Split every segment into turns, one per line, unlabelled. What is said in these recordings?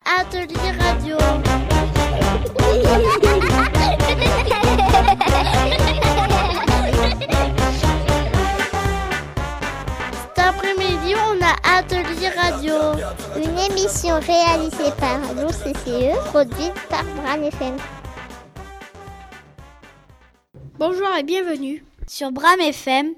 Atelier radio. Cet après-midi, on a Atelier radio.
Une émission réalisée par l'OCCE, produite par Bram FM.
Bonjour et bienvenue
sur Bram FM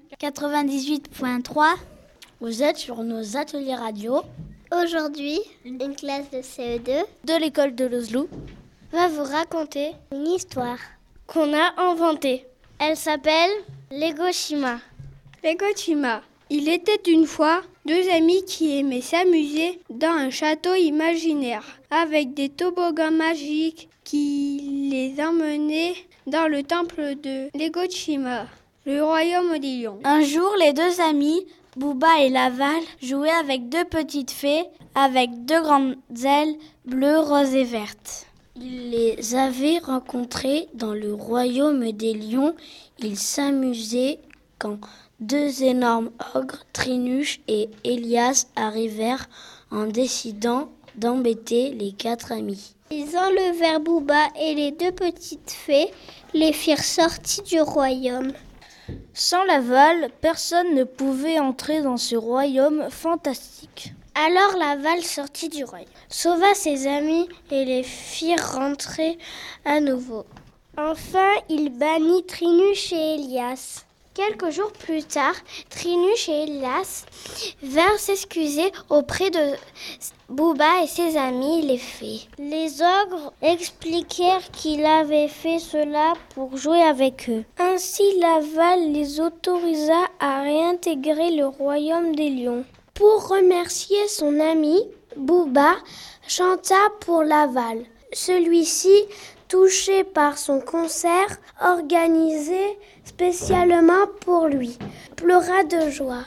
98.3.
Vous êtes sur nos ateliers radio.
Aujourd'hui, une classe de CE2
de l'école de Lozlou
va vous raconter une histoire
qu'on a inventée.
Elle s'appelle Legoshima.
Legoshima. Il était une fois deux amis qui aimaient s'amuser dans un château imaginaire avec des toboggans magiques qui les emmenaient dans le temple de Legoshima, le royaume des lions.
Un jour, les deux amis, Booba et Laval, jouaient avec deux petites fées avec deux grandes ailes bleues, roses et vertes.
Ils les avaient rencontrées dans le royaume des lions. Ils s'amusaient quand deux énormes ogres, Trinuche et Elias, arrivèrent en décidant d'embêter les quatre amis.
Ils enlevèrent Booba et les deux petites fées les firent sortir du royaume.
Sans Laval, personne ne pouvait entrer dans ce royaume fantastique.
Alors Laval sortit du royaume, sauva ses amis et les fit rentrer à nouveau. Enfin, il bannit Trinuche et Elias. Quelques jours plus tard, Trinuche et Elias vinrent s'excuser auprès de Booba et ses amis, les fées. Les ogres expliquèrent qu'il avait fait cela pour jouer avec eux. Ainsi, Laval les autorisa à réintégrer le royaume des lions. Pour remercier son ami, Booba chanta pour Laval. Celui-ci, touché par son concert organisé spécialement pour lui, pleura de joie.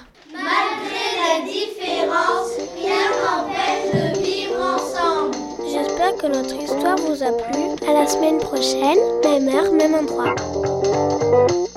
Malgré les différences, rien n'empêche de vivre ensemble.
J'espère que notre histoire vous a plu. À la semaine prochaine, même heure, même endroit.